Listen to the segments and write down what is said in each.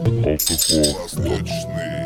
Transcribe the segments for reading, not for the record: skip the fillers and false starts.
Восточный.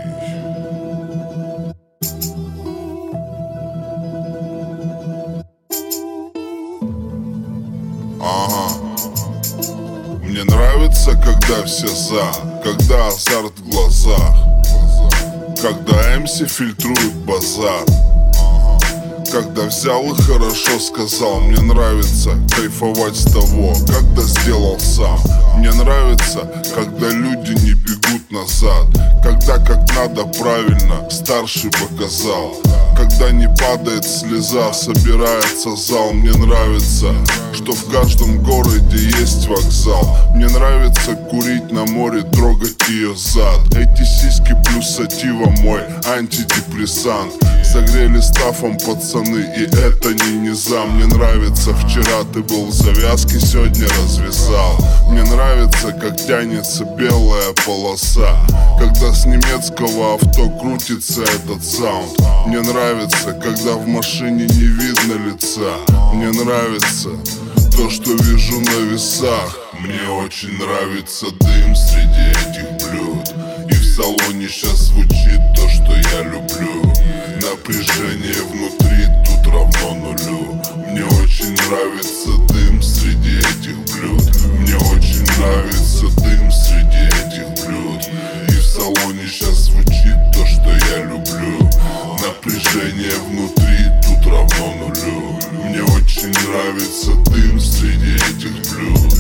Ага. Мне нравится, когда все за, когда азарт в глазах, когда МС фильтрует базар, когда взял и хорошо сказал. Мне нравится кайфовать с того, когда сделал сам. Мне нравится, когда люди не бегут назад, когда как надо правильно старший показал, когда не падает слеза, собирается зал. Мне нравится, что в каждом городе есть вокзал. Мне нравится курить на море, трогать ее зад. Эти сиськи плюс сатива мой антидепрессант. Согрели стафом пацаны, и это не низам. Мне нравится, вчера ты был в завязке, сегодня развязал. Мне нравится, как тянется белая полоса, когда с немецкого авто крутится этот саунд. Мне нравится, когда в машине не видно лица. Мне нравится то, что вижу на весах. Мне очень нравится дым среди этих блюд, и в салоне сейчас звучит то, что я люблю. Напряжение внутри тут равно нулю. Мне очень нравится дым среди этих блюд. Мне очень нравится дым среди этих блюд, и в салоне сейчас звучит то, что я люблю. Напряжение внутри тут равно нулю. Мне очень нравится дым среди этих блюд.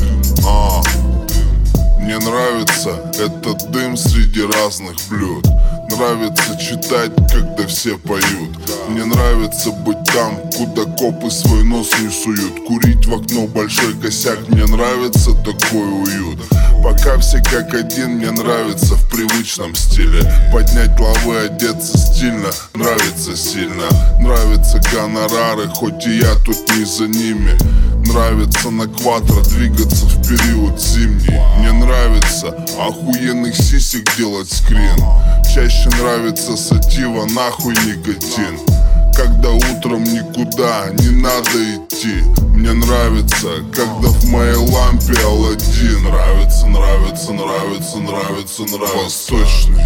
Мне нравится этот дым среди разных блюд. Нравится читать, когда все поют. Мне нравится быть там, куда копы свой нос не суют. Курить в окно большой косяк, мне нравится такой уют. Пока все как один, мне нравится в привычном стиле. Поднять лавы, одеться стильно, нравится сильно. Нравятся гонорары, хоть и я тут не за ними. Нравится на квадро двигаться в период зимний. Мне нравится охуенных сисек делать скрин. Чаще нравится сатива, нахуй никотин. Когда утром никуда не надо идти. Мне нравится, когда в моей лампе Аладдин. Нравится, нравится, нравится, нравится, нравится. Восточный.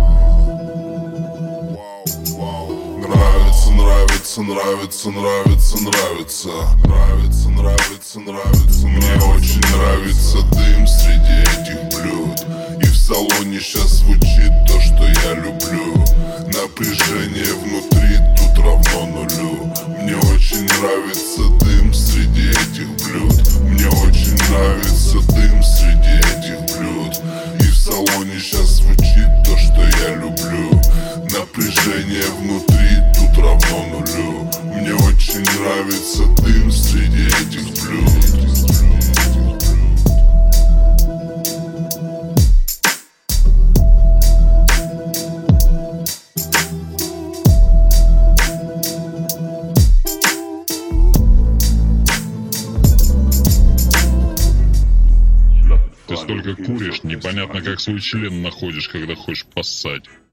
Нравится, нравится, нравится, нравится, нравится. Нравится, нравится, нравится. Мне очень нравится дым среди этих блюд, и в салоне сейчас звучит то, что я люблю. Напряжение внутри тут равно нулю. Мне очень нравится дым среди этих блюд. Мне очень нравится дым среди этих блюд, и в салоне сейчас звучит то, что я люблю. Напряжение внутри тут равно нулю. Мне очень нравится дым среди этих блюд. Ты столько куришь, непонятно как свой член находишь, когда хочешь поссать.